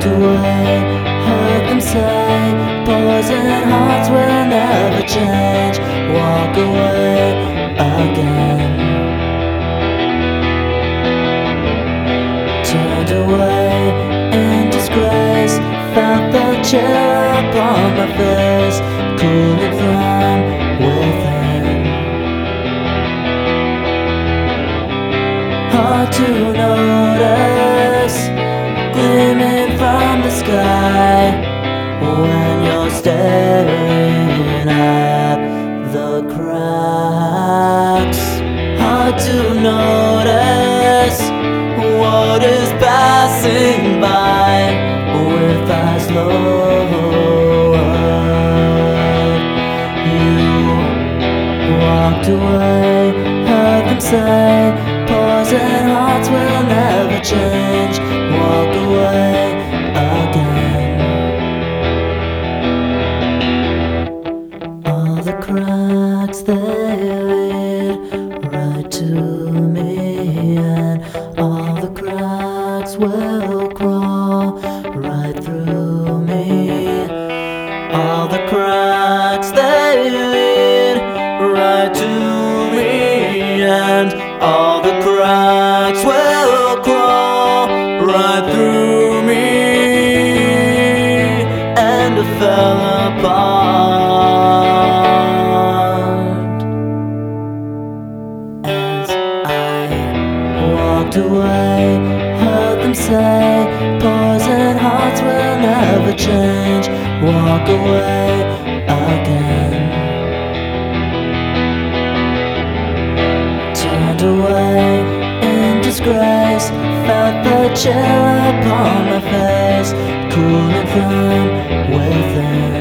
Walked away, heard them say, poison hearts will never change. Walk away again. Turned away in disgrace, felt the chill upon my face, cooling from within. Hard to notice, gleaming from the sky, when you're staring at the cracks. Hard to notice what is passing by with eyes lowered. You walked away, heard them say, poison hearts will never change. Walk away again. All the cracks they lead right to me, and all the cracks will crawl right through me. All the cracks they lead right to me, and all the cracks will crawl right through me. And I fell apart as I walked away, heard them say, poison hearts will never change. Walk away again. Turned away in disgrace, felt the chill upon my face, cooling from within.